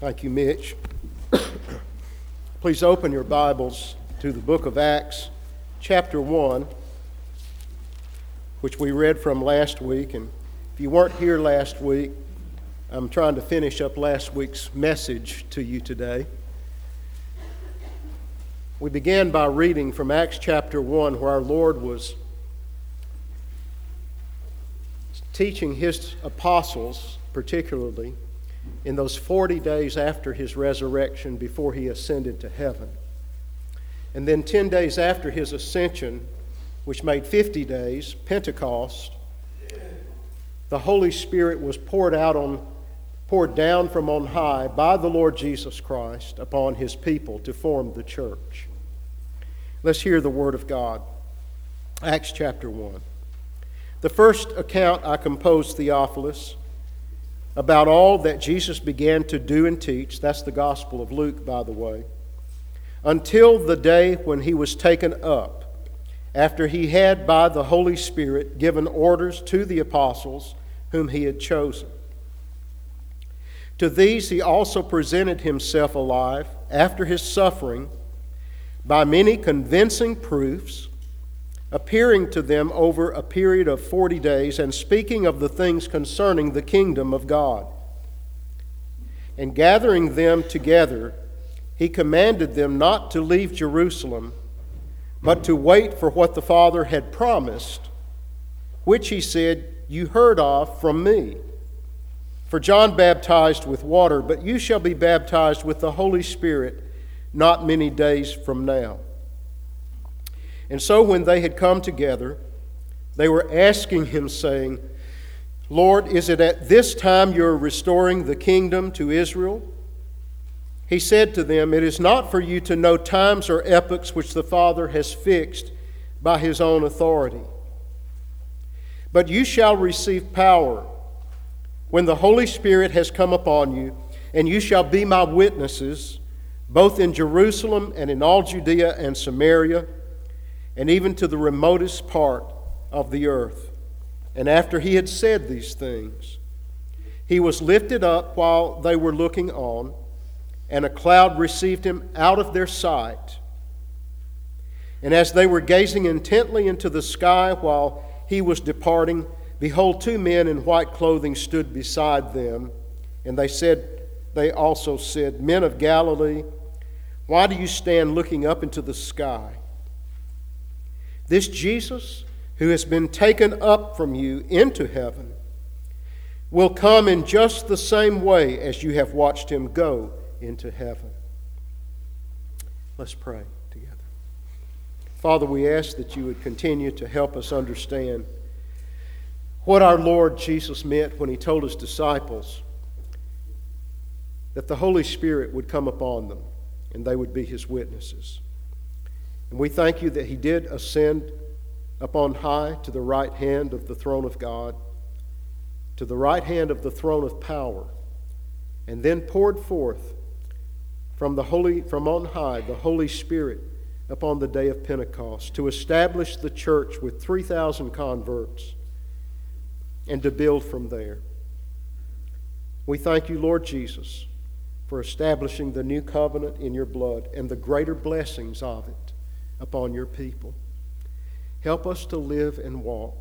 Thank you, Mitch. Please open your Bibles to the book of Acts, chapter 1, which we read from last week. And if you weren't here last week, I'm trying to finish up last week's message to you today. We began by reading from Acts chapter 1, where our Lord was teaching His apostles, particularly, in those 40 days after His resurrection before He ascended to heaven. And then 10 days after His ascension, which made 50 days, Pentecost, the Holy Spirit was poured down from on high by the Lord Jesus Christ upon His people to form the church. Let's hear the Word of God. Acts chapter 1. The first account I composed, Theophilus, about all that Jesus began to do and teach, that's the Gospel of Luke, by the way, until the day when He was taken up, after He had by the Holy Spirit given orders to the apostles whom He had chosen. To these He also presented Himself alive after His suffering by many convincing proofs, appearing to them over a period of 40 days and speaking of the things concerning the kingdom of God. And gathering them together, He commanded them not to leave Jerusalem, but to wait for what the Father had promised, which He said, "You heard of from me. For John baptized with water, but you shall be baptized with the Holy Spirit not many days from now." And so when they had come together, they were asking Him, saying, "Lord, is it at this time you are restoring the kingdom to Israel?" He said to them, "It is not for you to know times or epochs which the Father has fixed by His own authority. But you shall receive power when the Holy Spirit has come upon you, and you shall be my witnesses, both in Jerusalem and in all Judea and Samaria, and even to the remotest part of the earth." And after He had said these things, He was lifted up while they were looking on, and a cloud received Him out of their sight. And as they were gazing intently into the sky while He was departing, behold, two men in white clothing stood beside them. And they also said, "Men of Galilee, why do you stand looking up into the sky? This Jesus, who has been taken up from you into heaven, will come in just the same way as you have watched Him go into heaven." Let's pray together. Father, we ask that you would continue to help us understand what our Lord Jesus meant when He told His disciples that the Holy Spirit would come upon them and they would be His witnesses. And we thank you that He did ascend up on high to the right hand of the throne of God, to the right hand of the throne of power, and then poured forth from on high the Holy Spirit upon the day of Pentecost to establish the church with 3,000 converts and to build from there. We thank you, Lord Jesus, for establishing the new covenant in your blood and the greater blessings of it upon your people. Help us to live and walk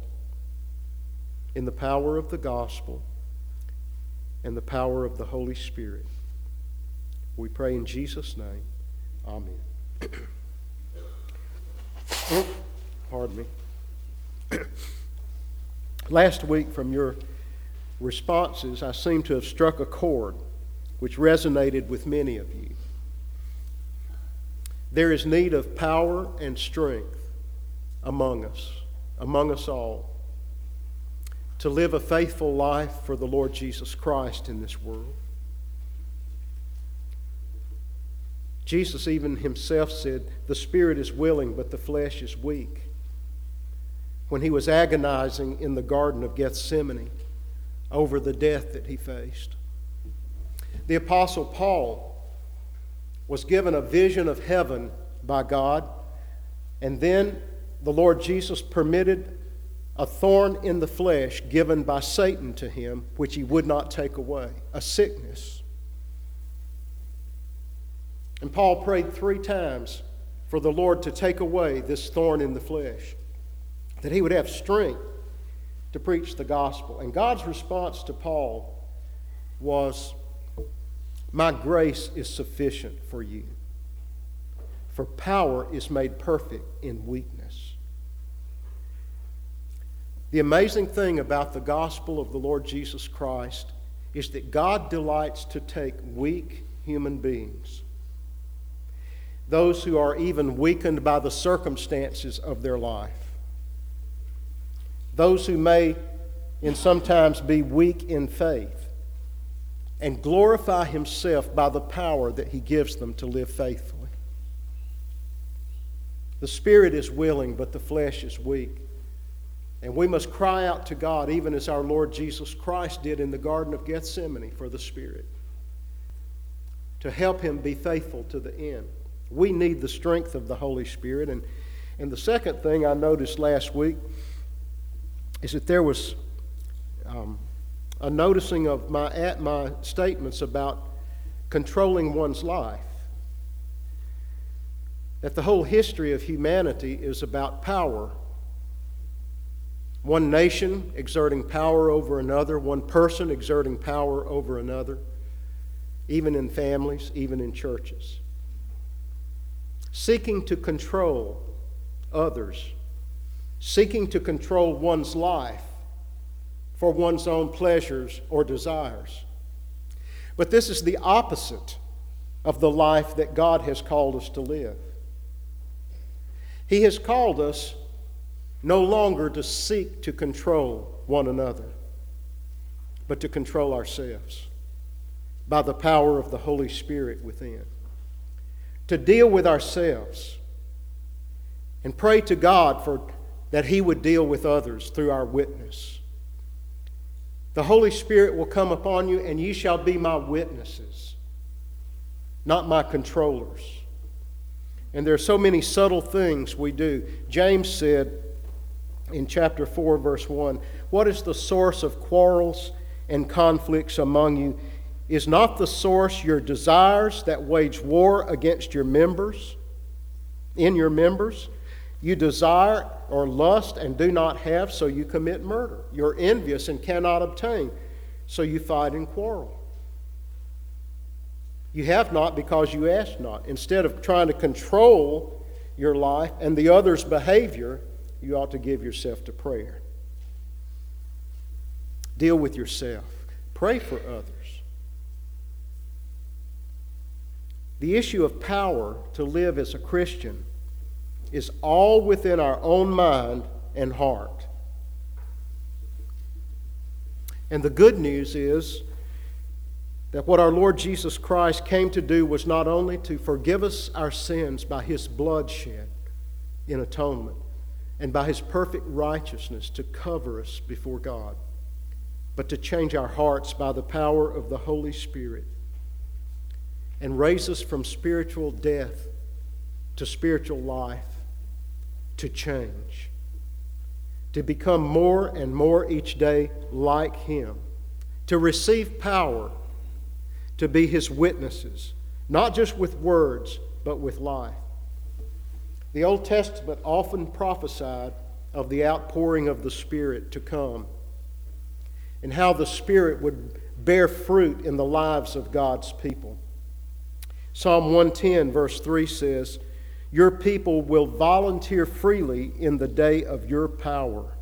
in the power of the gospel and the power of the Holy Spirit. We pray in Jesus' name. Amen. Pardon me. Last week, from your responses, I seem to have struck a chord which resonated with many of you. There is need of power and strength among us all, to live a faithful life for the Lord Jesus Christ in this world. Jesus even Himself said, "The spirit is willing, but the flesh is weak," when He was agonizing in the Garden of Gethsemane over the death that He faced. The Apostle Paul was given a vision of heaven by God, and then the Lord Jesus permitted a thorn in the flesh given by Satan to him, which he would not take away, a sickness. And Paul prayed 3 times for the Lord to take away this thorn in the flesh, that he would have strength to preach the gospel. And God's response to Paul was, "My grace is sufficient for you, for power is made perfect in weakness." The amazing thing about the gospel of the Lord Jesus Christ is that God delights to take weak human beings, those who are even weakened by the circumstances of their life, those who may and sometimes be weak in faith, and glorify Himself by the power that He gives them to live faithfully. The spirit is willing, but the flesh is weak. And we must cry out to God, even as our Lord Jesus Christ did in the Garden of Gethsemane, for the Spirit, to help Him be faithful to the end. We need the strength of the Holy Spirit. And the second thing I noticed last week is that there was a noticing of my statements about controlling one's life. That the whole history of humanity is about power. One nation exerting power over another, one person exerting power over another, even in families, even in churches. Seeking to control others, seeking to control one's life for one's own pleasures or desires. But this is the opposite of the life that God has called us to live. He has called us no longer to seek to control one another, but to control ourselves by the power of the Holy Spirit within. To deal with ourselves and pray to God that He would deal with others through our witness. The Holy Spirit will come upon you, and ye shall be my witnesses, not my controllers. And there are so many subtle things we do. James said in chapter 4, verse 1, "What is the source of quarrels and conflicts among you? Is not the source your desires that wage war against your members? In your members, you desire or lust and do not have, so you commit murder. You're envious and cannot obtain, so you fight and quarrel. You have not because you ask not." Instead of trying to control your life and the other's behavior, you ought to give yourself to prayer. Deal with yourself. Pray for others. The issue of power to live as a Christian is all within our own mind and heart. And the good news is that what our Lord Jesus Christ came to do was not only to forgive us our sins by His blood shed in atonement, and by His perfect righteousness to cover us before God, but to change our hearts by the power of the Holy Spirit and raise us from spiritual death to spiritual life, to change, to become more and more each day like Him, to receive power to be His witnesses, not just with words, but with life. The Old Testament often prophesied of the outpouring of the Spirit to come and how the Spirit would bear fruit in the lives of God's people. Psalm 110 verse 3 says, "Your people will volunteer freely in the day of your power.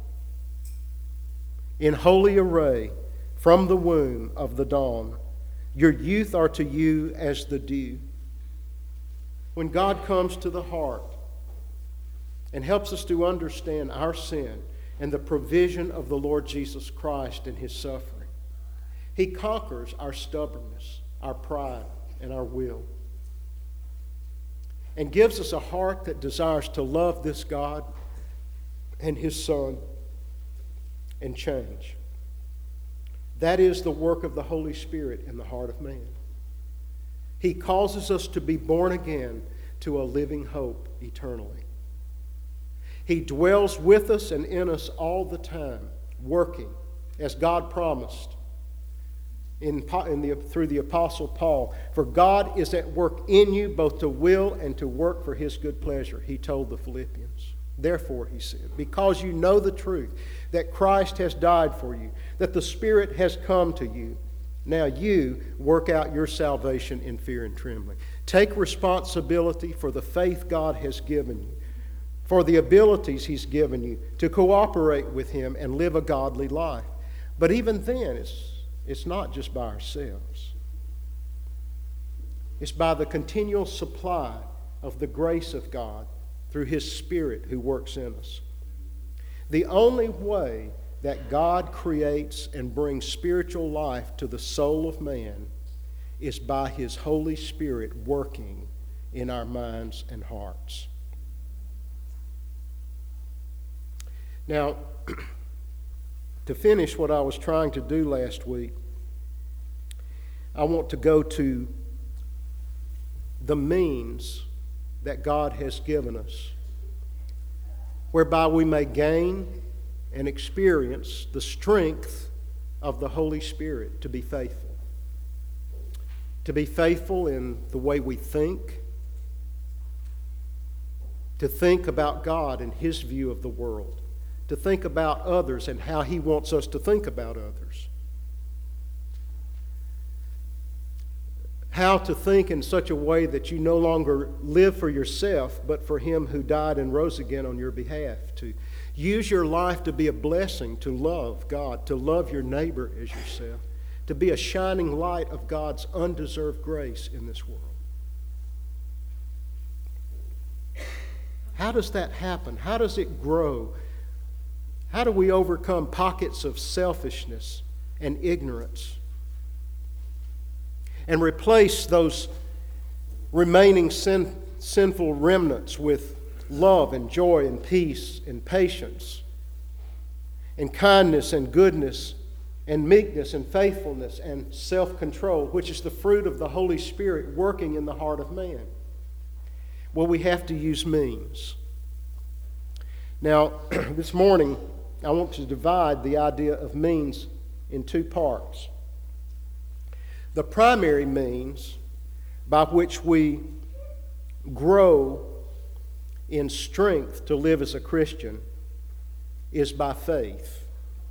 In holy array from the womb of the dawn, your youth are to you as the dew." When God comes to the heart and helps us to understand our sin and the provision of the Lord Jesus Christ and His suffering, He conquers our stubbornness, our pride, and our will, and gives us a heart that desires to love this God and His Son and change. That is the work of the Holy Spirit in the heart of man. He causes us to be born again to a living hope eternally. He dwells with us and in us all the time, working, as God promised, through the Apostle Paul. For God is at work in you both to will and to work for His good pleasure, he told the Philippians. Therefore, he said, because you know the truth, that Christ has died for you, that the Spirit has come to you, now you work out your salvation in fear and trembling. Take responsibility for the faith God has given you, for the abilities He's given you to cooperate with Him and live a godly life. But even then, it's not just by ourselves. It's by the continual supply of the grace of God through His Spirit who works in us. The only way that God creates and brings spiritual life to the soul of man is by His Holy Spirit working in our minds and hearts. Now, to finish what I was trying to do last week, I want to go to the means that God has given us, whereby we may gain and experience the strength of the Holy Spirit to be faithful. To be faithful in the way we think, to think about God and His view of the world, to think about others and how He wants us to think about others. How to think in such a way that you no longer live for yourself, but for Him who died and rose again on your behalf. To use your life to be a blessing, to love God, to love your neighbor as yourself, to be a shining light of God's undeserved grace in this world. How does that happen? How does it grow? How do we overcome pockets of selfishness and ignorance and replace those remaining sinful remnants with love and joy and peace and patience and kindness and goodness and meekness and faithfulness and self-control, which is the fruit of the Holy Spirit working in the heart of man? Well, we have to use means. Now, this morning, I want to divide the idea of means in two parts. The primary means by which we grow in strength to live as a Christian is by faith.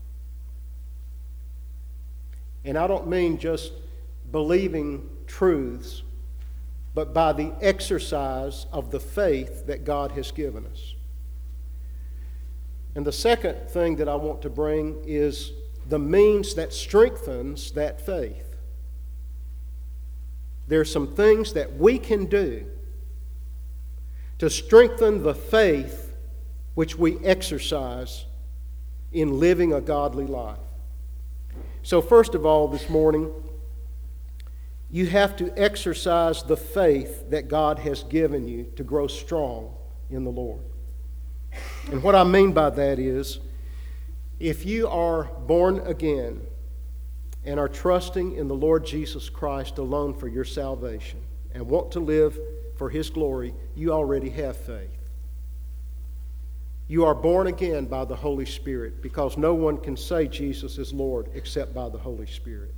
And I don't mean just believing truths, but by the exercise of the faith that God has given us. And the second thing that I want to bring is the means that strengthens that faith. There are some things that we can do to strengthen the faith which we exercise in living a godly life. So first of all, this morning, you have to exercise the faith that God has given you to grow strong in the Lord. And what I mean by that is, if you are born again and are trusting in the Lord Jesus Christ alone for your salvation and want to live for His glory, you already have faith. You are born again by the Holy Spirit, because no one can say Jesus is Lord except by the Holy Spirit.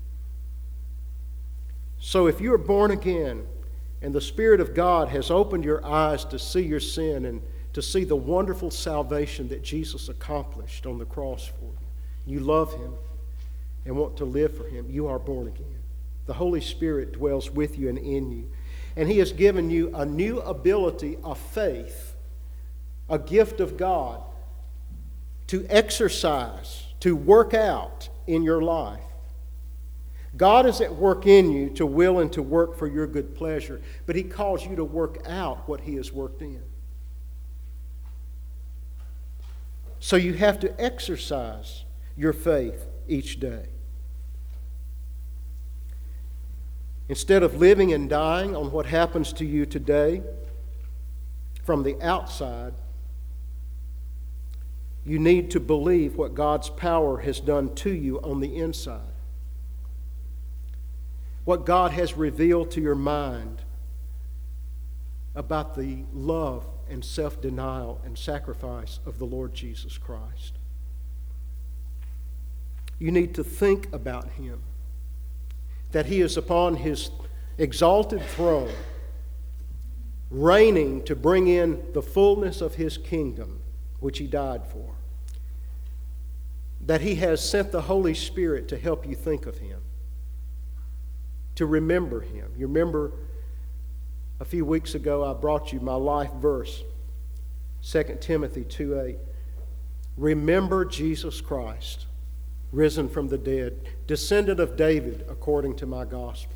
So if you are born again and the Spirit of God has opened your eyes to see your sin and to see the wonderful salvation that Jesus accomplished on the cross for you, you love Him and want to live for Him, you are born again. The Holy Spirit dwells with you and in you. And He has given you a new ability of faith, a gift of God, to exercise, to work out in your life. God is at work in you to will and to work for your good pleasure, but He calls you to work out what He has worked in. So you have to exercise your faith each day. Instead of living and dying on what happens to you today from the outside, you need to believe what God's power has done to you on the inside. What God has revealed to your mind about the love and self-denial and sacrifice of the Lord Jesus Christ. You need to think about Him that He is upon His exalted throne, reigning to bring in the fullness of His kingdom, which He died for. That He has sent the Holy Spirit to help you think of Him, to remember Him. You remember a few weeks ago I brought you my life verse, 2 Timothy 2:8. Remember Jesus Christ, risen from the dead, descendant of David according to my gospel.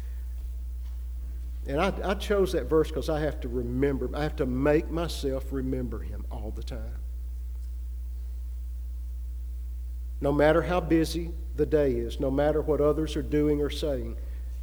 And I chose that verse because I have to remember. I have to make myself remember Him all the time. No matter how busy the day is, no matter what others are doing or saying,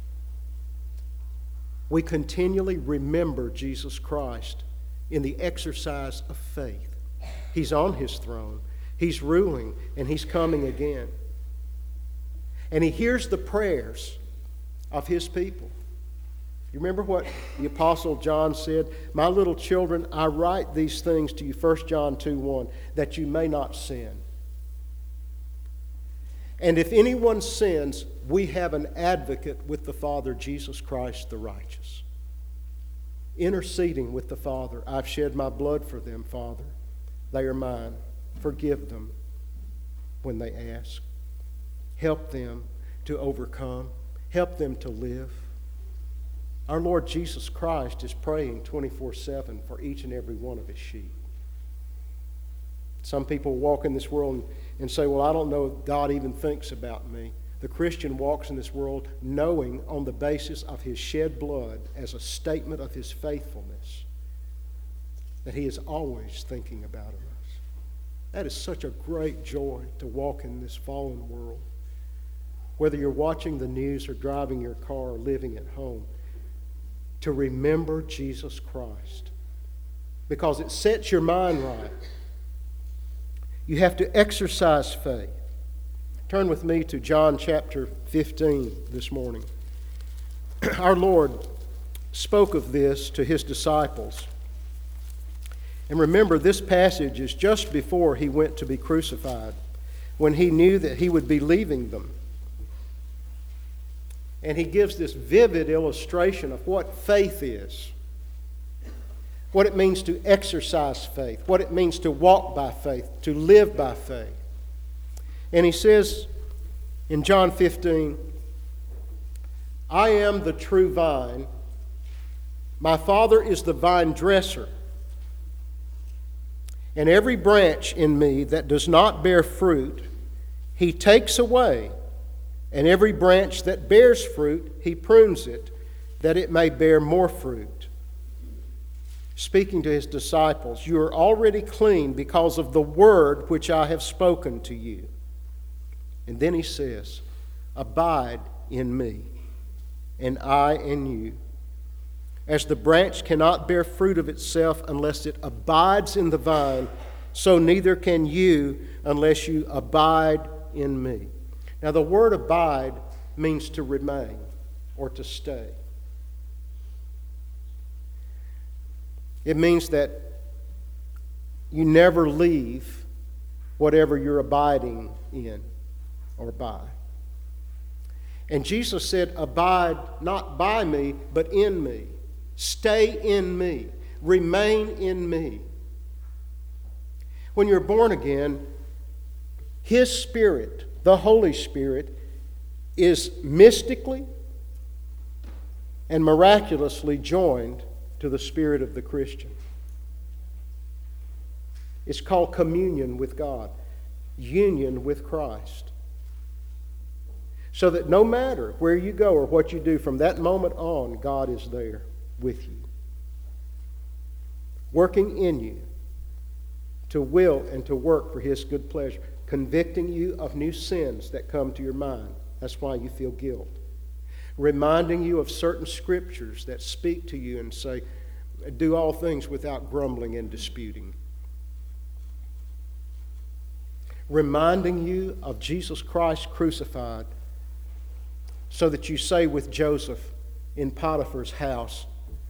we continually remember Jesus Christ in the exercise of faith. He's on His throne. He's ruling, and He's coming again. And He hears the prayers of His people. You remember what the Apostle John said? My little children, I write these things to you, 1 John 2:1, that you may not sin. And if anyone sins, we have an advocate with the Father, Jesus Christ the righteous. Interceding with the Father. I've shed my blood for them, Father. They are mine. Forgive them when they ask. Help them to overcome. Help them to live. Our Lord Jesus Christ is praying 24/7 for each and every one of His sheep. Some people walk in this world and say, well, I don't know if God even thinks about me. The Christian walks in this world knowing on the basis of His shed blood as a statement of His faithfulness that He is always thinking about us. That is such a great joy to walk in this fallen world. Whether you're watching the news or driving your car or living at home, to remember Jesus Christ, because it sets your mind right. You have to exercise faith. Turn with me to John chapter 15 this morning. Our Lord spoke of this to His disciples. And remember, this passage is just before He went to be crucified, when He knew that He would be leaving them. And He gives this vivid illustration of what faith is, what it means to exercise faith, what it means to walk by faith, to live by faith. And He says in John 15, I am the true vine. My Father is the vine dresser. And every branch in me that does not bear fruit, He takes away. And every branch that bears fruit, He prunes it, that it may bear more fruit. Speaking to His disciples, you are already clean because of the word which I have spoken to you. And then He says, abide in me, and I in you. As the branch cannot bear fruit of itself unless it abides in the vine, so neither can you unless you abide in me. Now, the word abide means to remain or to stay. It means that you never leave whatever you're abiding in or by. And Jesus said, abide not by me, but in me. Stay in me. Remain in me. When you're born again, His Spirit, the Holy Spirit, is mystically and miraculously joined to the spirit of the Christian. It's called communion with God, union with Christ. So that no matter where you go or what you do, from that moment on, God is there with you, working in you to will and to work for His good pleasure, convicting you of new sins that come to your mind. That's why you feel guilt. Reminding you of certain scriptures that speak to you and say, do all things without grumbling and disputing. Reminding you of Jesus Christ crucified, so that you say with Joseph in Potiphar's house,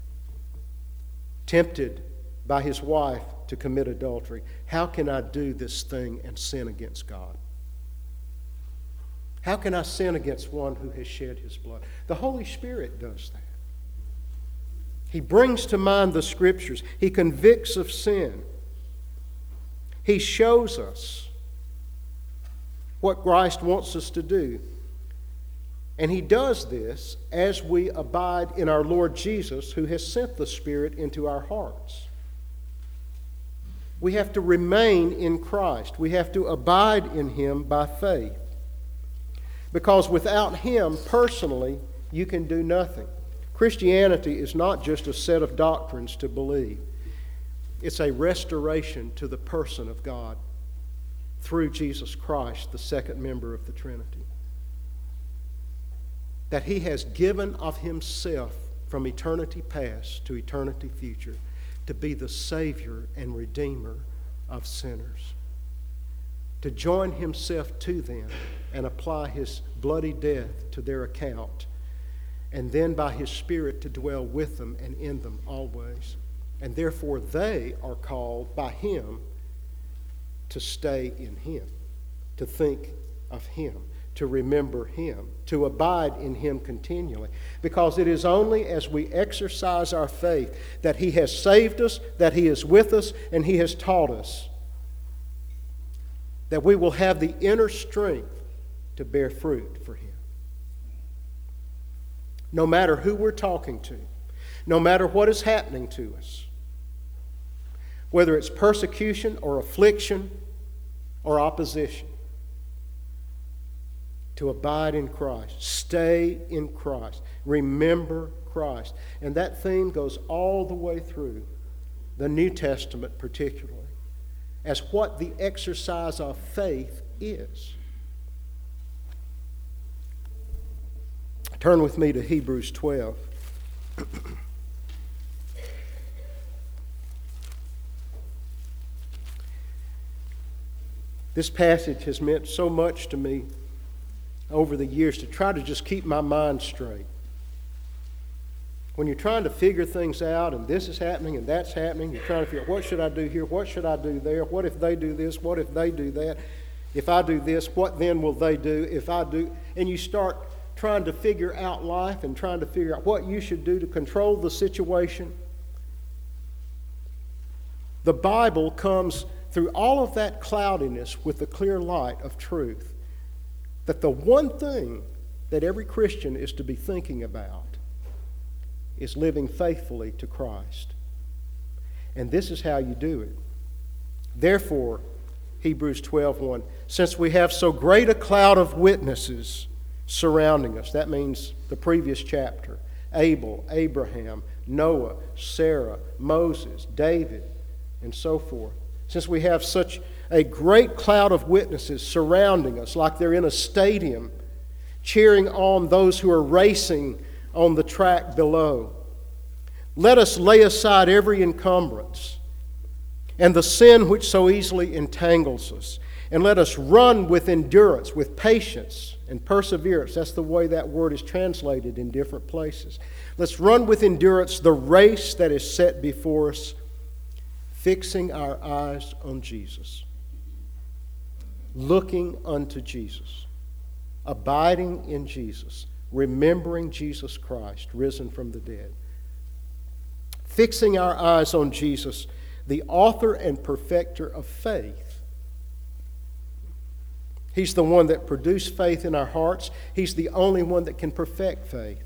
tempted by his wife to commit adultery, how can I do this thing and sin against God? How can I sin against one who has shed his blood? The Holy Spirit does that. He brings to mind the Scriptures. He convicts of sin. He shows us what Christ wants us to do. And He does this as we abide in our Lord Jesus, who has sent the Spirit into our hearts. We have to remain in Christ. We have to abide in Him by faith. Because without Him, personally, you can do nothing. Christianity is not just a set of doctrines to believe. It's a restoration to the person of God through Jesus Christ, the second member of the Trinity. That He has given of Himself from eternity past to eternity future to be the Savior and Redeemer of sinners. To join Himself to them and apply His bloody death to their account. And then by His Spirit to dwell with them and in them always. And therefore they are called by Him to stay in Him, to think of Him, to remember Him, to abide in Him continually. Because it is only as we exercise our faith that He has saved us, that He is with us, and He has taught us, that we will have the inner strength to bear fruit for Him. No matter who we're talking to, no matter what is happening to us, whether it's persecution or affliction or opposition, to abide in Christ, stay in Christ, remember Christ. And that theme goes all the way through the New Testament particularly, as what the exercise of faith is. Turn with me to Hebrews 12. This passage has meant so much to me over the years to try to just keep my mind straight. When you're trying to figure things out and this is happening and that's happening, you're trying to figure out what should I do here, what should I do there, what if they do this, what if they do that, if I do this, what then will they do if I do, and you start trying to figure out life and trying to figure out what you should do to control the situation. The Bible comes through all of that cloudiness with the clear light of truth. That the one thing that every Christian is to be thinking about is living faithfully to Christ. And this is how you do it. Therefore, Hebrews 12:1, since we have so great a cloud of witnesses surrounding us, that means the previous chapter, Abel, Abraham, Noah, Sarah, Moses, David, and so forth. Since we have such a great cloud of witnesses surrounding us, like they're in a stadium, cheering on those who are racing on the track below, let us lay aside every encumbrance and the sin which so easily entangles us, and let us run with endurance, with patience and perseverance. That's the way that word is translated in different places. Let's run with endurance the race that is set before us, fixing our eyes on Jesus, looking unto Jesus, abiding in Jesus, remembering Jesus Christ, risen from the dead. Fixing our eyes on Jesus, the author and perfecter of faith. He's the one that produced faith in our hearts. He's the only one that can perfect faith.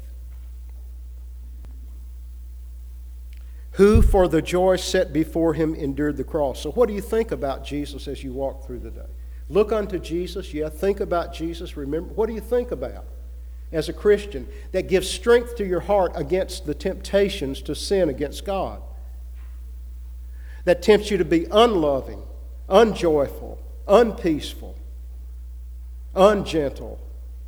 Who, for the joy set before Him, endured the cross. So what do you think about Jesus as you walk through the day? Look unto Jesus. Yeah, think about Jesus. Remember, what do you think about as a Christian that gives strength to your heart against the temptations to sin against God? That tempts you to be unloving, unjoyful, unpeaceful, ungentle,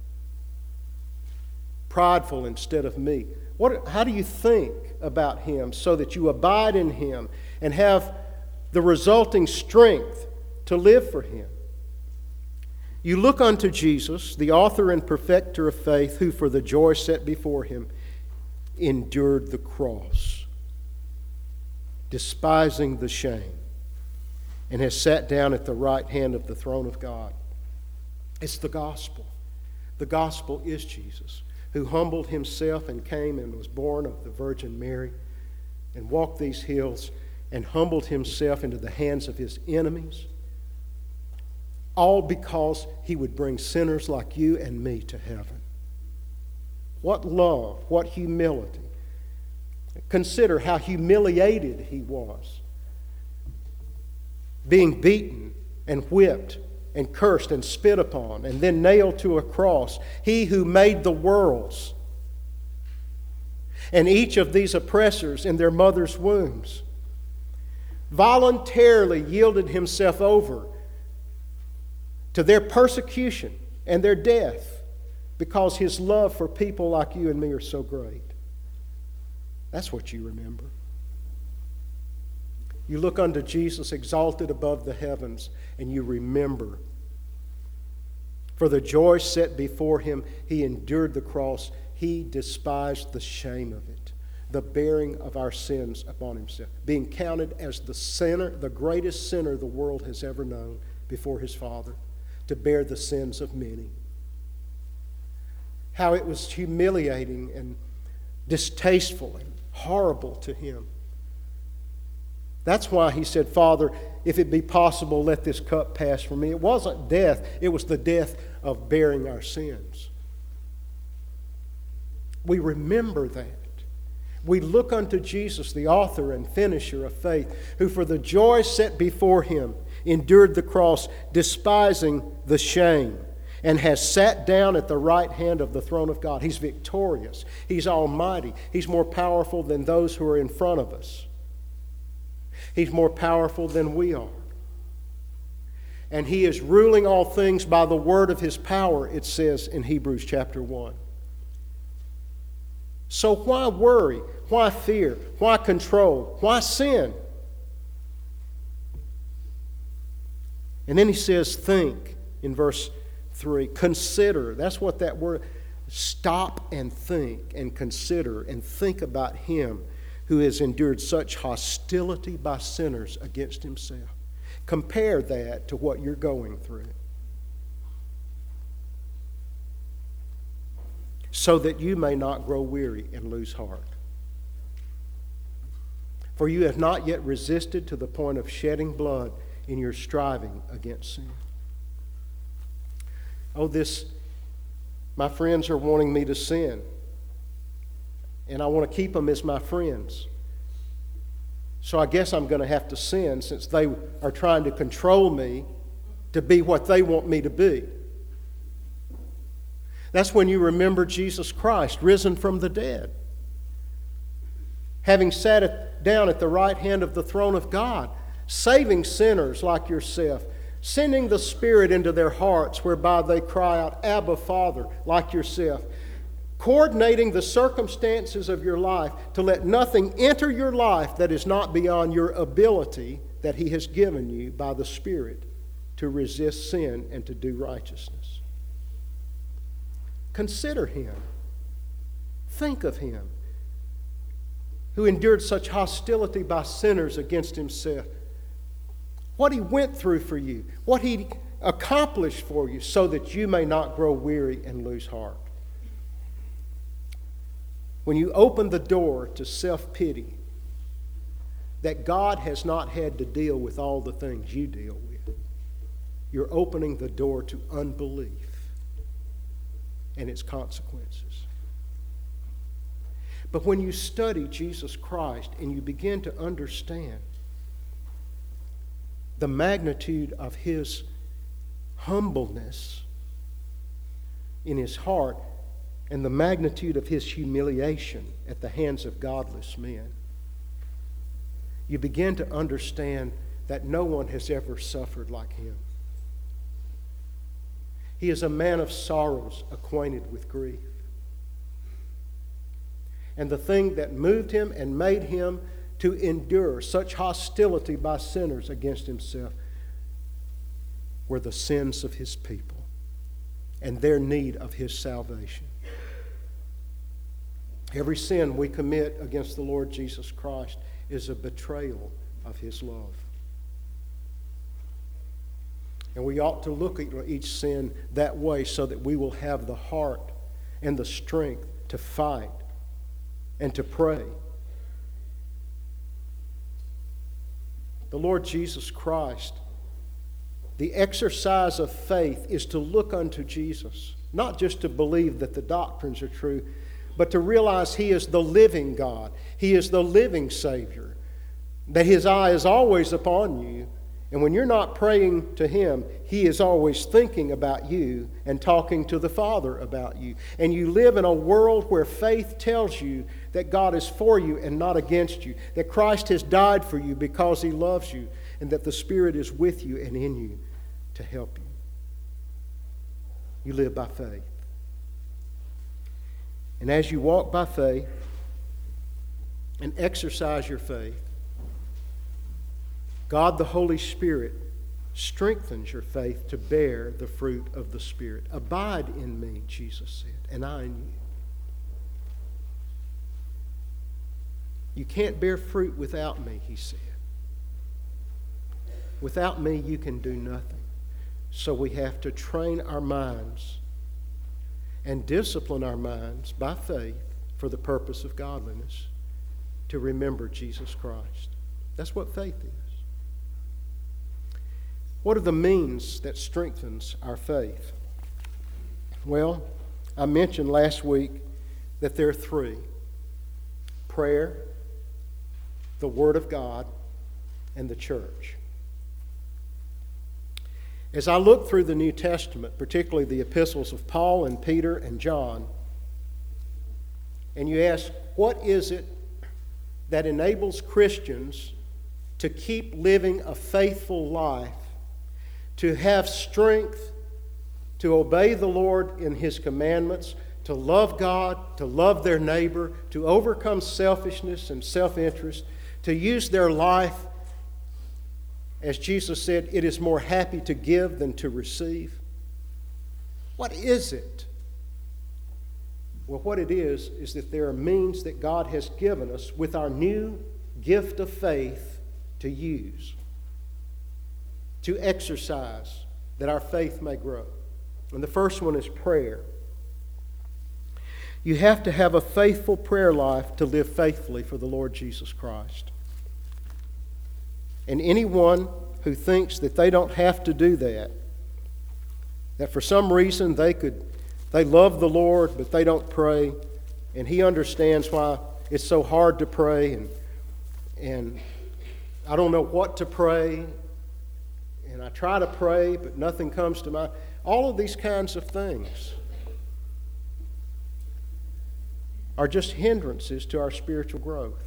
prideful instead of meek. How do you think about Him so that you abide in Him and have the resulting strength to live for Him? You look unto Jesus, the author and perfecter of faith, who for the joy set before Him endured the cross, despising the shame, and has sat down at the right hand of the throne of God. It's the gospel. The gospel is Jesus, who humbled himself and came and was born of the Virgin Mary and walked these hills and humbled himself into the hands of his enemies, all because he would bring sinners like you and me to heaven. What love, what humility. Consider how humiliated he was, being beaten and whipped and cursed and spit upon and then nailed to a cross. He who made the worlds and each of these oppressors in their mother's wombs voluntarily yielded himself over to their persecution and their death because his love for people like you and me are so great. That's what you remember. You look unto Jesus exalted above the heavens, and you remember. For the joy set before him, he endured the cross. He despised the shame of it, the bearing of our sins upon himself, being counted as the sinner, the greatest sinner the world has ever known before his Father, to bear the sins of many. How it was humiliating and distasteful and horrible to him. That's why he said, Father, if it be possible, let this cup pass from me. It wasn't death, it was the death of bearing our sins. We remember that. We look unto Jesus, the author and finisher of faith, who for the joy set before him endured the cross, despising the shame, and has sat down at the right hand of the throne of God. He's victorious. He's almighty. He's more powerful than those who are in front of us. He's more powerful than we are. And he is ruling all things by the word of his power, it says in Hebrews chapter 1. So why worry? Why fear? Why control? Why sin? And then he says, think in verse 3. Consider. That's what that word, stop and think and consider and think about him who has endured such hostility by sinners against himself. Compare that to what you're going through, so that you may not grow weary and lose heart. For you have not yet resisted to the point of shedding blood in your striving against sin. Oh, my friends are wanting me to sin, and I want to keep them as my friends. So I guess I'm going to have to sin since they are trying to control me to be what they want me to be. That's when you remember Jesus Christ, risen from the dead, having sat down at the right hand of the throne of God, saving sinners like yourself, sending the Spirit into their hearts whereby they cry out, Abba, Father, like yourself, coordinating the circumstances of your life to let nothing enter your life that is not beyond your ability that he has given you by the Spirit to resist sin and to do righteousness. Consider him. Think of him who endured such hostility by sinners against himself. What he went through for you, what he accomplished for you, so that you may not grow weary and lose heart. When you open the door to self-pity, that God has not had to deal with all the things you deal with, you're opening the door to unbelief and its consequences. But when you study Jesus Christ and you begin to understand the magnitude of his humbleness in his heart and the magnitude of his humiliation at the hands of godless men, you begin to understand that no one has ever suffered like him. He is a man of sorrows, acquainted with grief. And the thing that moved him and made him to endure such hostility by sinners against himself were the sins of his people and their need of his salvation. Every sin we commit against the Lord Jesus Christ is a betrayal of his love. And we ought to look at each sin that way so that we will have the heart and the strength to fight and to pray. The Lord Jesus Christ, the exercise of faith is to look unto Jesus, not just to believe that the doctrines are true, but to realize He is the living God. He is the living Savior, that His eye is always upon you. And when you're not praying to Him, He is always thinking about you and talking to the Father about you. And you live in a world where faith tells you that God is for you and not against you, that Christ has died for you because He loves you, and that the Spirit is with you and in you to help you. You live by faith. And as you walk by faith and exercise your faith, God the Holy Spirit strengthens your faith to bear the fruit of the Spirit. Abide in me, Jesus said, and I in you. You can't bear fruit without me, He said. Without me, you can do nothing. So we have to train our minds and discipline our minds by faith for the purpose of godliness to remember Jesus Christ. That's what faith is. What are the means that strengthens our faith? Well, I mentioned last week that there are three: prayer, the Word of God, and the church. As I look through the New Testament, particularly the epistles of Paul and Peter and John, and you ask, what is it that enables Christians to keep living a faithful life, to have strength to obey the Lord in His commandments, to love God, to love their neighbor, to overcome selfishness and self-interest, to use their life, as Jesus said, it is more happy to give than to receive? What is it? Well, what it is that there are means that God has given us with our new gift of faith to use, to exercise, that our faith may grow. And the first one is prayer. You have to have a faithful prayer life to live faithfully for the Lord Jesus Christ. And anyone who thinks that they don't have to do that, that for some reason they love the Lord but they don't pray, and he understands why it's so hard to pray, and I don't know what to pray, and I try to pray but nothing comes to mind. All of these kinds of things are just hindrances to our spiritual growth.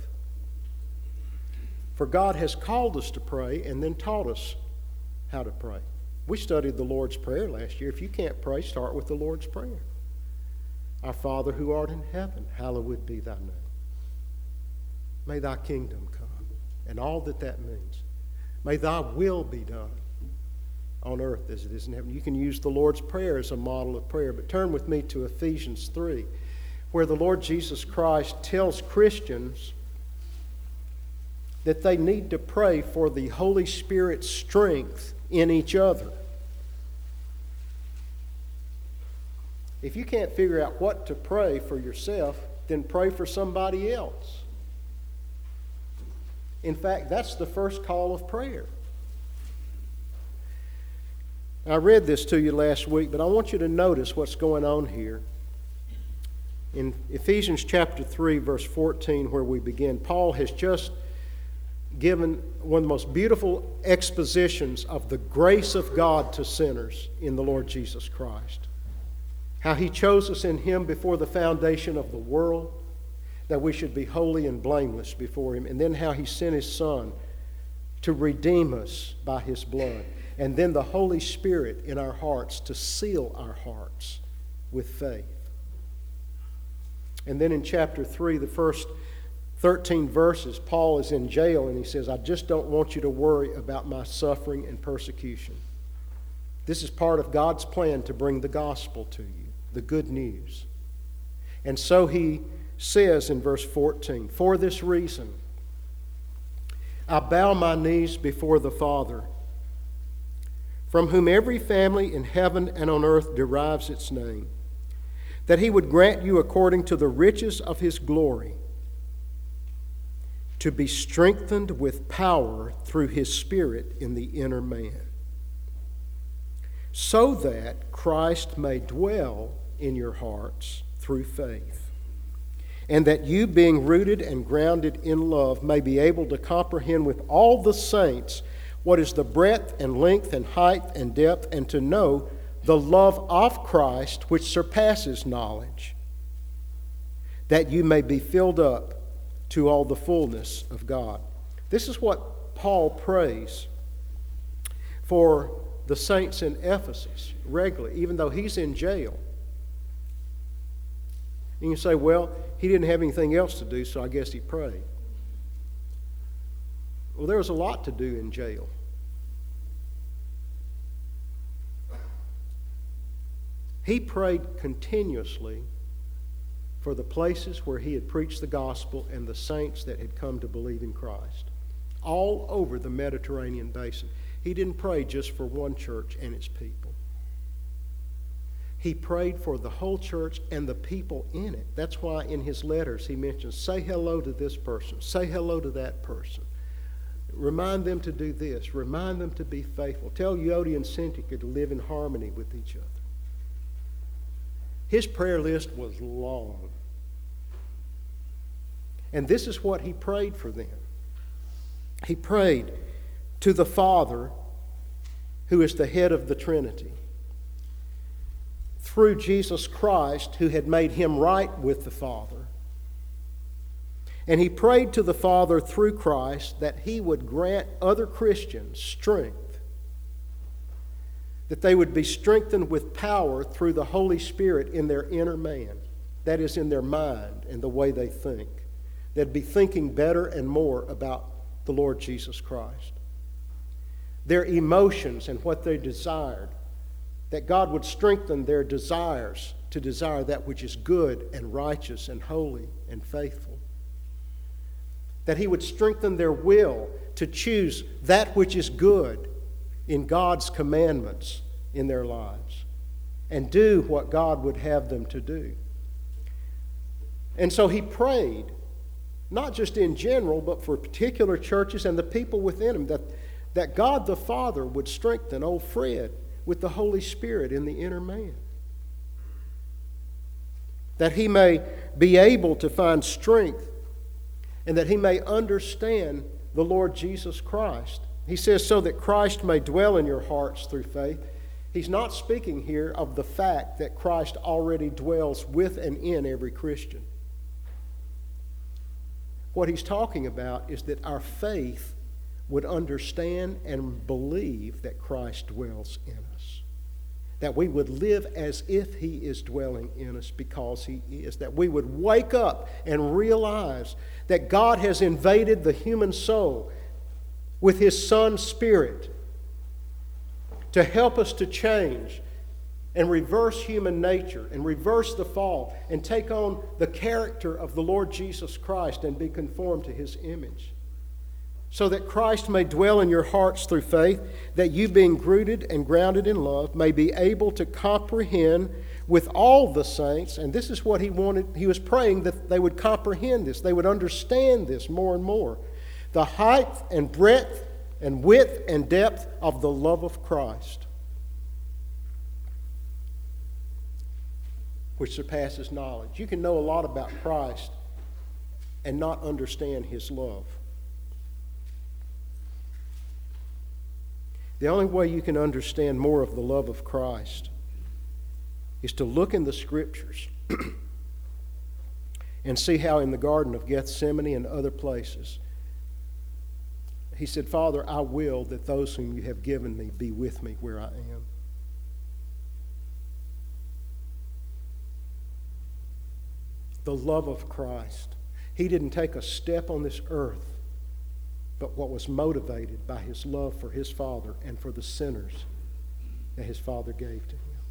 For God has called us to pray and then taught us how to pray. We studied the Lord's Prayer last year. If you can't pray, start with the Lord's Prayer. Our Father who art in heaven, hallowed be thy name. May thy kingdom come, and all that means. May thy will be done on earth as it is in heaven. You can use the Lord's Prayer as a model of prayer, but turn with me to Ephesians 3, where the Lord Jesus Christ tells Christians that they need to pray for the Holy Spirit's strength in each other. If you can't figure out what to pray for yourself, then pray for somebody else. In fact, that's the first call of prayer. I read this to you last week, but I want you to notice what's going on here. In Ephesians chapter 3, verse 14, where we begin, Paul has just given one of the most beautiful expositions of the grace of God to sinners in the Lord Jesus Christ. How He chose us in Him before the foundation of the world, that we should be holy and blameless before Him. And then how He sent His Son to redeem us by His blood. And then the Holy Spirit in our hearts to seal our hearts with faith. And then in chapter 3, the first 13 verses, Paul is in jail and he says, I just don't want you to worry about my suffering and persecution. This is part of God's plan to bring the gospel to you, the good news. And so he says in verse 14, for this reason, I bow my knees before the Father, from whom every family in heaven and on earth derives its name, that he would grant you according to the riches of his glory to be strengthened with power through his Spirit in the inner man, so that Christ may dwell in your hearts through faith, and that you, being rooted and grounded in love, may be able to comprehend with all the saints what is the breadth and length and height and depth, and to know the love of Christ which surpasses knowledge, that you may be filled up to all the fullness of God. This is what Paul prays for the saints in Ephesus regularly, even though he's in jail. You can say, well, he didn't have anything else to do, so I guess he prayed. Well, there was a lot to do in jail. He prayed continuously for the places where he had preached the gospel and the saints that had come to believe in Christ, all over the Mediterranean basin. He didn't pray just for one church and its people. He prayed for the whole church and the people in it. That's why in his letters he mentions, say hello to this person, say hello to that person. Remind them to do this. Remind them to be faithful. Tell Euodia and Syntyche to live in harmony with each other. His prayer list was long. And this is what he prayed for them. He prayed to the Father, who is the head of the Trinity, through Jesus Christ, who had made him right with the Father. And he prayed to the Father through Christ that he would grant other Christians strength, that they would be strengthened with power through the Holy Spirit in their inner man, that is, in their mind and the way they think. They'd be thinking better and more about the Lord Jesus Christ. Their emotions and what they desired, that God would strengthen their desires to desire that which is good and righteous and holy and faithful. That he would strengthen their will to choose that which is good in God's commandments in their lives and do what God would have them to do. And so he prayed, not just in general, but for particular churches and the people within them, that God the Father would strengthen old Fred with the Holy Spirit in the inner man. That he may be able to find strength and that he may understand the Lord Jesus Christ. He says, so that Christ may dwell in your hearts through faith. He's not speaking here of the fact that Christ already dwells with and in every Christian. What he's talking about is that our faith would understand and believe that Christ dwells in us. That we would live as if he is dwelling in us because he is. That we would wake up and realize that God has invaded the human soul with his Son's Spirit to help us to change and reverse human nature and reverse the fall and take on the character of the Lord Jesus Christ and be conformed to his image. So that Christ may dwell in your hearts through faith, that you, being rooted and grounded in love, may be able to comprehend with all the saints, and this is what he wanted, he was praying that they would comprehend this, they would understand this more and more, the height and breadth and width and depth of the love of Christ, which surpasses knowledge. You can know a lot about Christ and not understand his love. The only way you can understand more of the love of Christ is to look in the Scriptures and see how in the Garden of Gethsemane and other places, he said, Father, I will that those whom you have given me be with me where I am. The love of Christ. He didn't take a step on this earth but what was motivated by his love for his Father and for the sinners that his Father gave to him.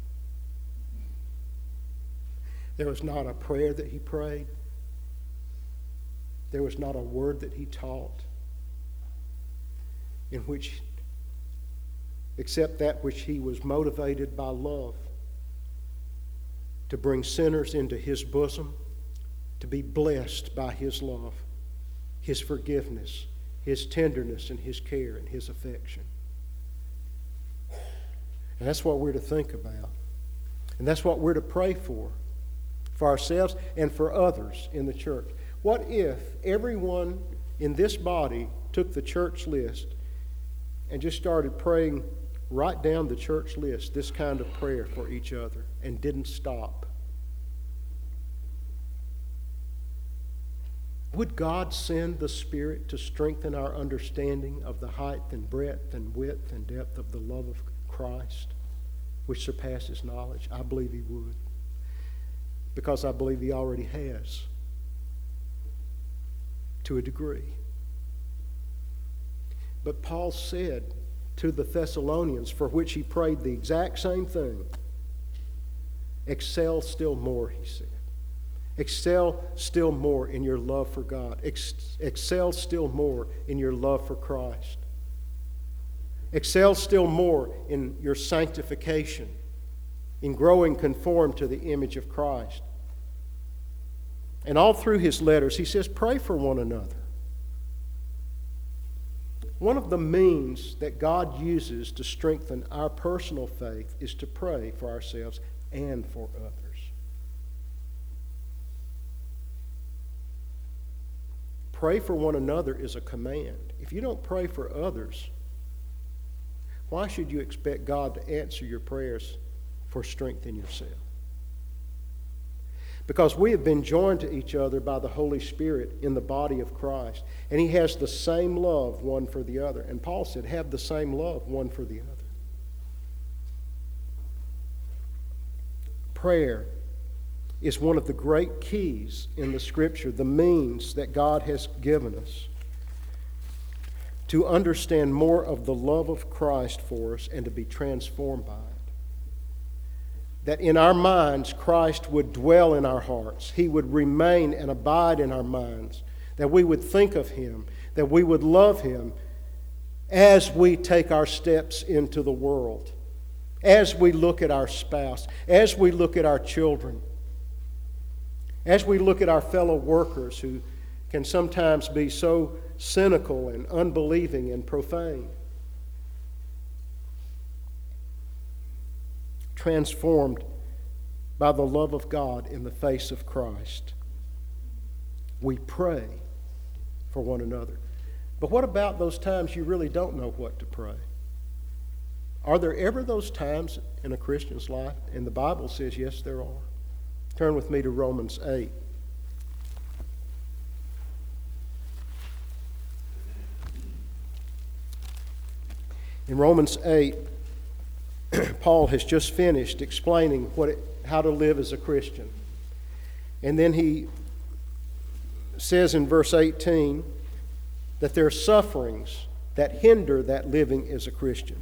There was not a prayer that he prayed. There was not a word that he taught in which except that which he was motivated by love, to bring sinners into his bosom, to be blessed by his love, his forgiveness, his tenderness, and his care and his affection. And that's what we're to think about. And that's what we're to pray for ourselves and for others in the church. What if everyone in this body took the church list and just started praying right down the church list, this kind of prayer for each other, and didn't stop? Would God send the Spirit to strengthen our understanding of the height and breadth and width and depth of the love of Christ, which surpasses knowledge? I believe He would, because I believe He already has, to a degree. But Paul said to the Thessalonians, for which he prayed the exact same thing, excel still more, he said. Excel still more in your love for God. Excel still more in your love for Christ. Excel still more in your sanctification, in growing conformed to the image of Christ. And all through his letters, he says, pray for one another. One of the means that God uses to strengthen our personal faith is to pray for ourselves and for others. Pray for one another is a command. If you don't pray for others, why should you expect God to answer your prayers for strength in yourself? Because we have been joined to each other by the Holy Spirit in the body of Christ. And He has the same love one for the other. And Paul said, have the same love one for the other. Prayer is one of the great keys in the Scripture, the means that God has given us to understand more of the love of Christ for us and to be transformed by it. That in our minds, Christ would dwell in our hearts. He would remain and abide in our minds. That we would think of Him. That we would love Him as we take our steps into the world. As we look at our spouse. As we look at our children. As we look at our fellow workers who can sometimes be so cynical and unbelieving and profane. Transformed by the love of God in the face of Christ. We pray for one another. But what about those times you really don't know what to pray? Are there ever those times in a Christian's life? And the Bible says, yes, there are. Turn with me to Romans 8. In Romans 8, Paul has just finished explaining how to live as a Christian. And then he says in verse 18 that there are sufferings that hinder that living as a Christian.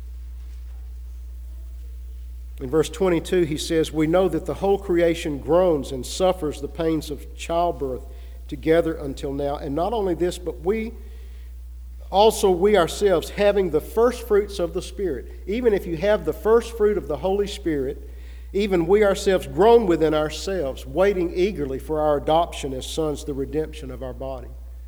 In verse 22, he says, we know that the whole creation groans and suffers the pains of childbirth together until now. And not only this, but we ourselves, having the first fruits of the Spirit. Even if you have the first fruit of the Holy Spirit, even we ourselves groan within ourselves, waiting eagerly for our adoption as sons, the redemption of our body.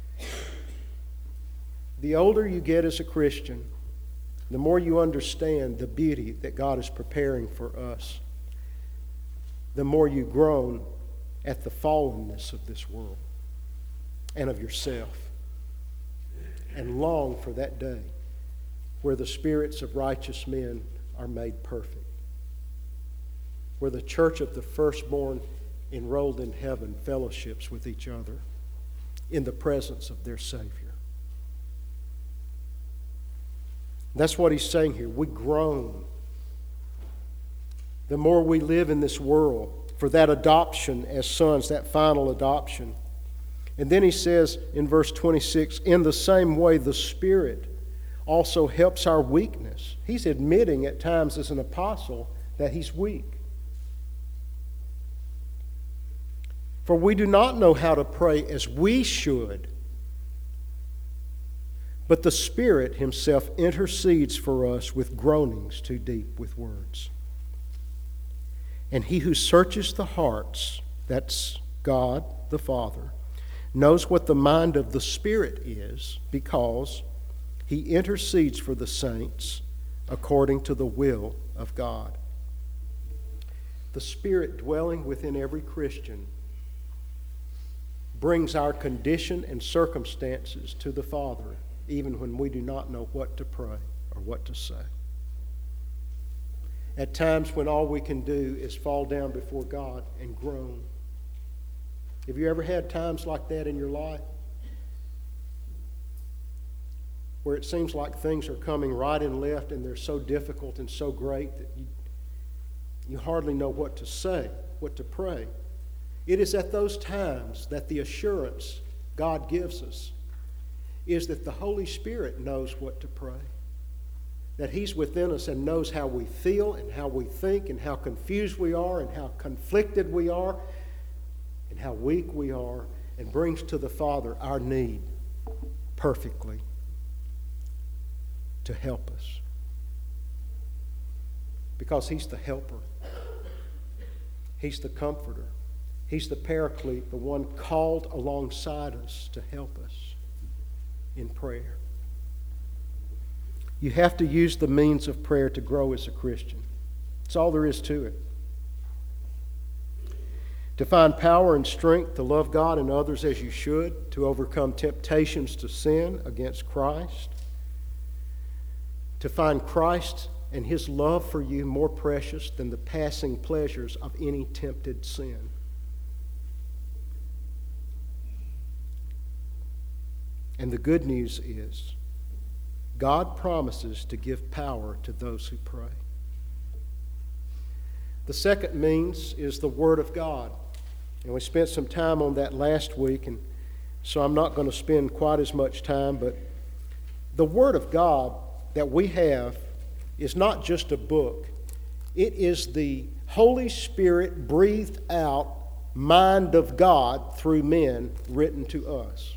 The older you get as a Christian, the more you understand the beauty that God is preparing for us, the more you groan at the fallenness of this world and of yourself, and long for that day where the spirits of righteous men are made perfect, where the church of the firstborn enrolled in heaven fellowships with each other in the presence of their Savior. That's what he's saying here. We groan. The more we live in this world for that adoption as sons, that final adoption. And then he says in verse 26, in the same way the Spirit also helps our weakness. He's admitting at times as an apostle that he's weak. For we do not know how to pray as we should, But the Spirit Himself intercedes for us with groanings too deep with words. And He who searches the hearts, that's God the Father, knows what the mind of the Spirit is, because He intercedes for the saints according to the will of God. The Spirit dwelling within every Christian brings our condition and circumstances to the Father, even when we do not know what to pray or what to say. At times when all we can do is fall down before God and groan. Have you ever had times like that in your life? Where it seems like things are coming right and left and they're so difficult and so great that you hardly know what to say, what to pray. It is at those times that the assurance God gives us is that the Holy Spirit knows what to pray. That He's within us and knows how we feel and how we think and how confused we are and how conflicted we are and how weak we are, and brings to the Father our need perfectly to help us. Because He's the helper. He's the comforter. He's the paraclete, the one called alongside us to help us in prayer. You have to use the means of prayer to grow as a Christian. That's all there is to it. To find power and strength to love God and others as you should, to overcome temptations to sin against Christ, to find Christ and His love for you more precious than the passing pleasures of any tempted sin. And the good news is, God promises to give power to those who pray. The second means is the Word of God. And we spent some time on that last week, and so I'm not going to spend quite as much time, but the Word of God that we have is not just a book. It is the Holy Spirit breathed out mind of God through men written to us.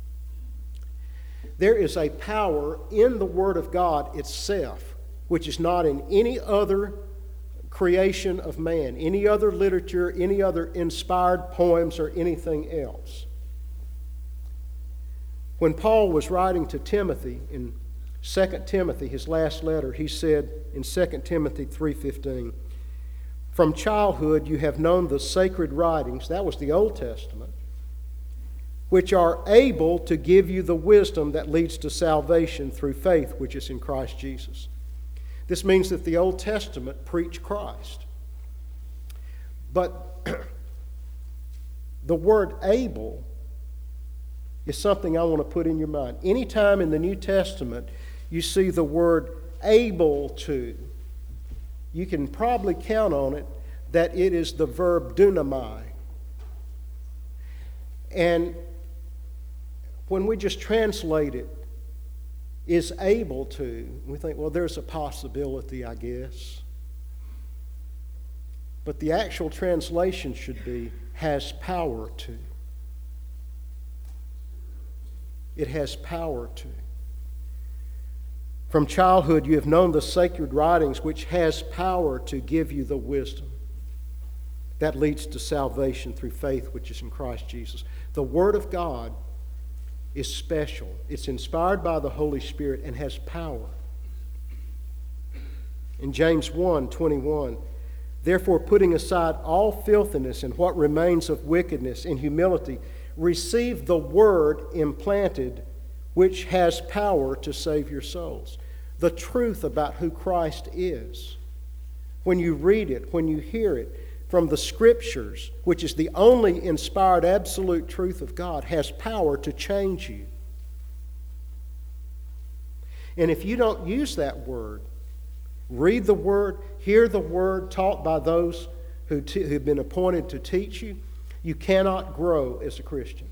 There is a power in the Word of God itself, which is not in any other creation of man, any other literature, any other inspired poems, or anything else. When Paul was writing to Timothy in 2 Timothy, his last letter, he said in 2 Timothy 3:15, "From childhood you have known the sacred writings," that was the Old Testament, "which are able to give you the wisdom that leads to salvation through faith which is in Christ Jesus." This means that the Old Testament preached Christ. But the word able is something I want to put in your mind. Anytime in the New Testament you see the word able to, you can probably count on it that it is the verb dunamai. And when we just translate it, is able to, we think, well, there's a possibility, I guess. But the actual translation should be, has power to. It has power to. From childhood you have known the sacred writings, which has power to give you the wisdom that leads to salvation through faith which is in Christ Jesus. The Word of God is special. It's inspired by the Holy Spirit and has power. In James 1:21, "Therefore, putting aside all filthiness and what remains of wickedness, in humility, receive the word implanted, which has power to save your souls." The truth about who Christ is. When you read it, when you hear it, from the Scriptures, which is the only inspired absolute truth of God, has power to change you. And if you don't use that Word, read the Word, hear the Word taught by those who've been appointed to teach you, you cannot grow as a Christian.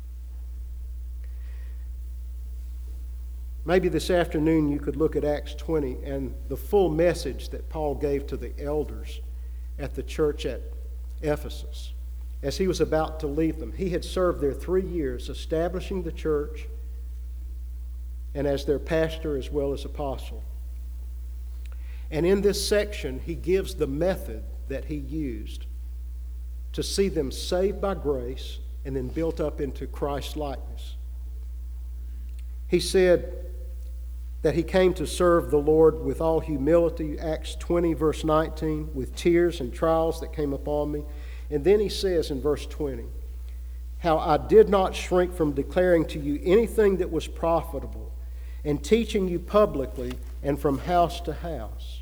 Maybe this afternoon you could look at Acts 20 and the full message that Paul gave to the elders at the church at Ephesus as he was about to leave them. He had served there 3 years, establishing the church, and as their pastor as well as apostle. And in this section, he gives the method that he used to see them saved by grace and then built up into Christ's likeness. He said that he came to serve the Lord with all humility, Acts 20, verse 19, with tears and trials that came upon me. And then he says in verse 20, how I did not shrink from declaring to you anything that was profitable and teaching you publicly and from house to house.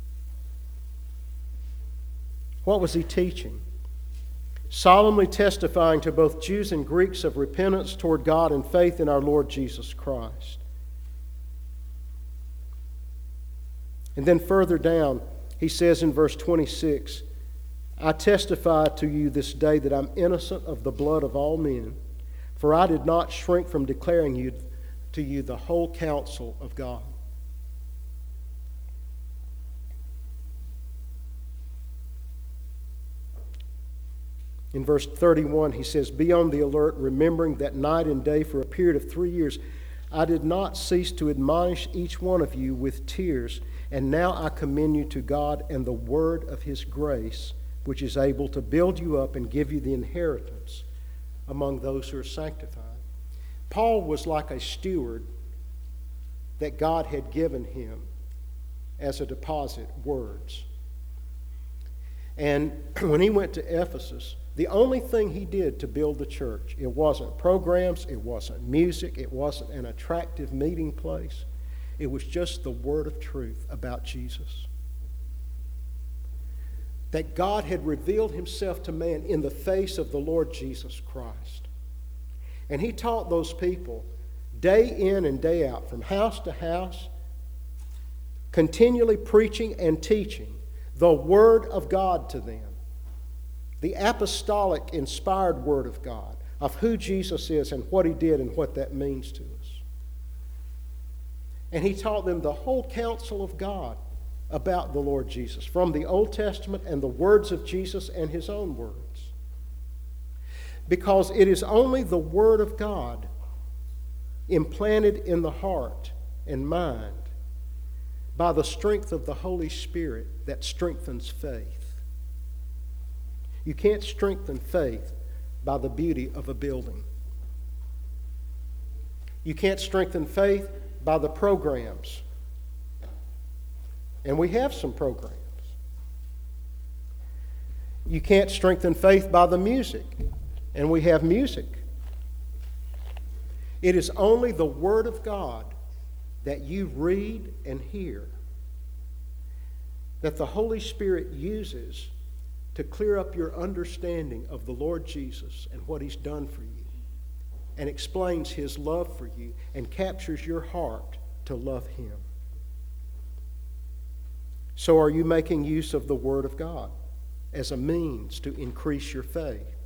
What was he teaching? Solemnly testifying to both Jews and Greeks of repentance toward God and faith in our Lord Jesus Christ. And then further down, he says in verse 26, I testify to you this day that I'm innocent of the blood of all men, for I did not shrink from declaring to you the whole counsel of God. In verse 31, he says, be on the alert, remembering that night and day for a period of 3 years, I did not cease to admonish each one of you with tears, and now I commend you to God and the word of his grace, which is able to build you up and give you the inheritance among those who are sanctified. Paul was like a steward that God had given him as a deposit, words. And when he went to Ephesus, the only thing he did to build the church, it wasn't programs, it wasn't music, it wasn't an attractive meeting place. It was just the word of truth about Jesus. That God had revealed himself to man in the face of the Lord Jesus Christ. And he taught those people day in and day out, from house to house, continually preaching and teaching the Word of God to them. The apostolic inspired Word of God of who Jesus is and what he did and what that means to us. And he taught them the whole counsel of God about the Lord Jesus, from the Old Testament and the words of Jesus and his own words. Because it is only the Word of God implanted in the heart and mind by the strength of the Holy Spirit that strengthens faith. You can't strengthen faith by the beauty of a building. You can't strengthen faith by the programs. And we have some programs. You can't strengthen faith by the music. And we have music. It is only the Word of God that you read and hear that the Holy Spirit uses to clear up your understanding of the Lord Jesus and what he's done for you, and explains his love for you and captures your heart to love him. So are you making use of the Word of God as a means to increase your faith?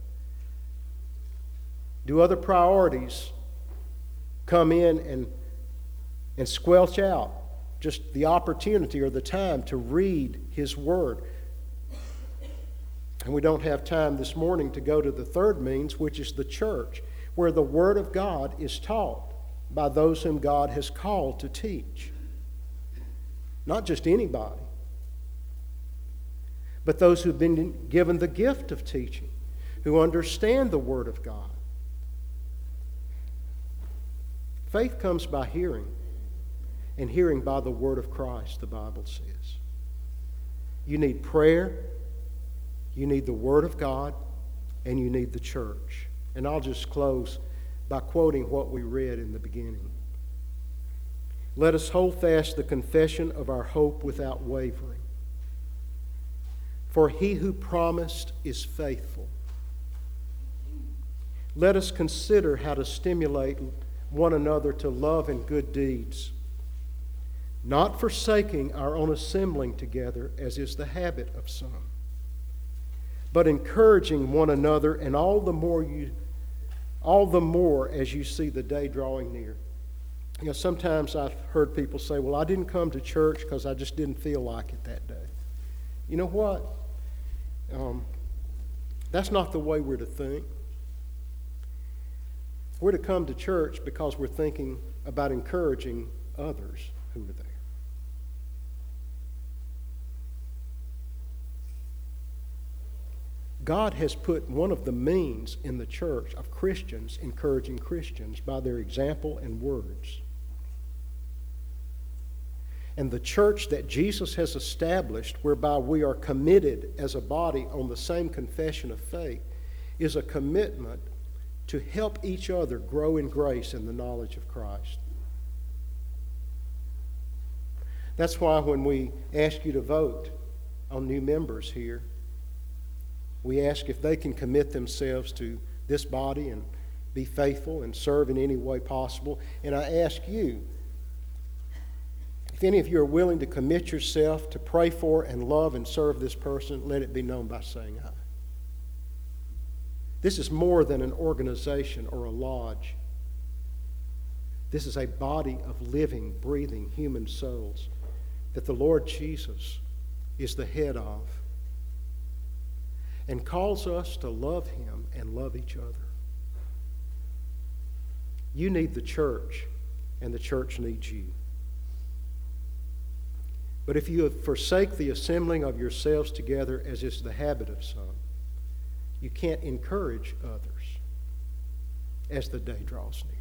Do other priorities come in and squelch out just the opportunity or the time to read his Word? And we don't have time this morning to go to the third means, which is the church, where the Word of God is taught by those whom God has called to teach. Not just anybody, but those who've been given the gift of teaching, who understand the Word of God. Faith comes by hearing, and hearing by the Word of Christ, the Bible says. You need prayer, you need the Word of God, and you need the church. And I'll just close by quoting what we read in the beginning. Let us hold fast the confession of our hope without wavering. For he who promised is faithful. Let us consider how to stimulate one another to love and good deeds, not forsaking our own assembling together, as is the habit of some, but encouraging one another, and all the more as you see the day drawing near. You know, sometimes I've heard people say, well, I didn't come to church because I just didn't feel like it that day. You know what? That's not the way we're to think. We're to come to church because we're thinking about encouraging others who are there. God has put one of the means in the church of Christians encouraging Christians by their example and words. And the church that Jesus has established, whereby we are committed as a body on the same confession of faith, is a commitment to help each other grow in grace and the knowledge of Christ. That's why when we ask you to vote on new members here, we ask if they can commit themselves to this body and be faithful and serve in any way possible. And I ask you, if any of you are willing to commit yourself to pray for and love and serve this person, let it be known by saying aye. This is more than an organization or a lodge. This is a body of living, breathing human souls that the Lord Jesus is the head of and calls us to love Him and love each other. You need the church, and the church needs you. But if you forsake the assembling of yourselves together, as is the habit of some, you can't encourage others as the day draws near.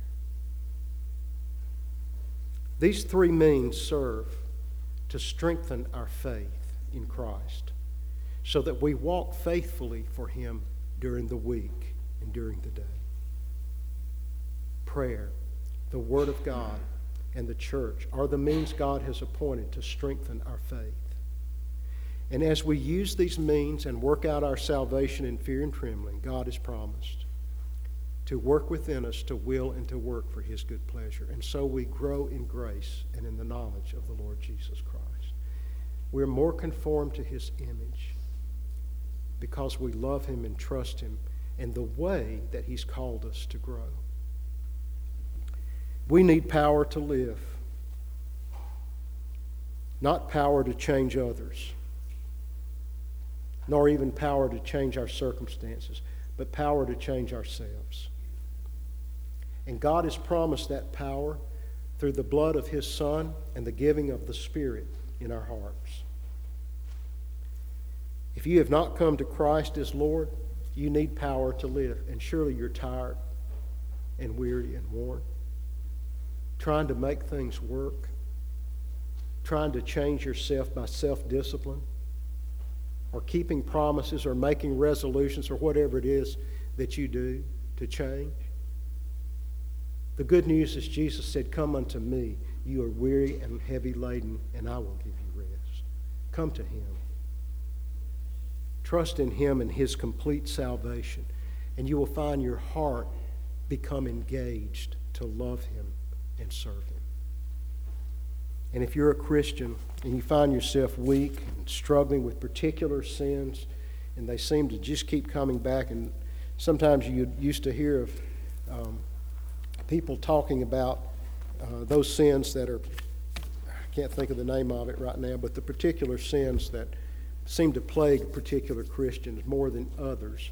These three means serve to strengthen our faith in Christ so that we walk faithfully for Him during the week and during the day. Prayer, the Word of God, and the church are the means God has appointed to strengthen our faith. And as we use these means and work out our salvation in fear and trembling, God has promised to work within us to will and to work for His good pleasure. And so we grow in grace and in the knowledge of the Lord Jesus Christ. We're more conformed to His image because we love Him and trust Him and the way that He's called us to grow. We need power to live, not power to change others, nor even power to change our circumstances, but power to change ourselves. And God has promised that power through the blood of His Son and the giving of the Spirit in our hearts. If you have not come to Christ as Lord, you need power to live. And surely you're tired and weary and worn, trying to make things work, trying to change yourself by self-discipline, or keeping promises or making resolutions or whatever it is that you do to change. The good news is Jesus said, "Come unto me, you are weary and heavy laden, and I will give you rest." Come to Him. Trust in Him and His complete salvation, and you will find your heart become engaged to love Him and serve Him. And if you're a Christian and you find yourself weak and struggling with particular sins, and they seem to just keep coming back, and sometimes you used to hear of people talking about those sins that are, I can't think of the name of it right now, but the particular sins that seem to plague particular Christians more than others.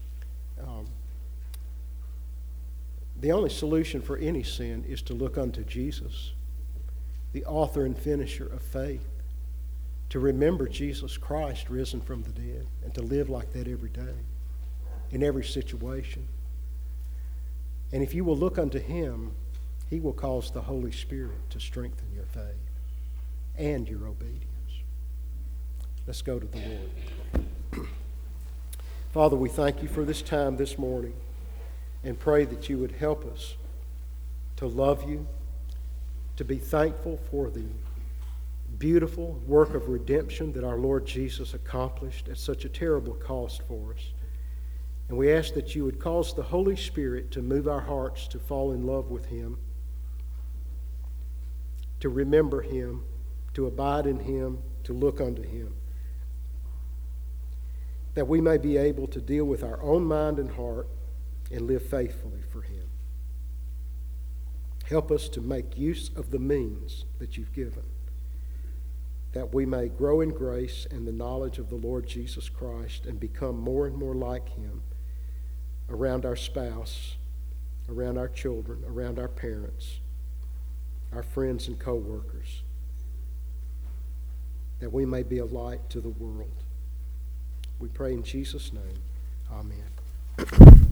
The only solution for any sin is to look unto Jesus, the author and finisher of faith, to remember Jesus Christ risen from the dead, and to live like that every day, in every situation. And if you will look unto Him, He will cause the Holy Spirit to strengthen your faith and your obedience. Let's go to the Lord. Father, we thank You for this time this morning and pray that You would help us to love You, to be thankful for the beautiful work of redemption that our Lord Jesus accomplished at such a terrible cost for us. And we ask that You would cause the Holy Spirit to move our hearts to fall in love with Him, to remember Him, to abide in Him, to look unto Him, that we may be able to deal with our own mind and heart and live faithfully for Him. Help us to make use of the means that You've given, that we may grow in grace and the knowledge of the Lord Jesus Christ and become more and more like Him around our spouse around our children, around our parents, our friends and co-workers, that we may be a light to the world. We pray in Jesus' name. Amen.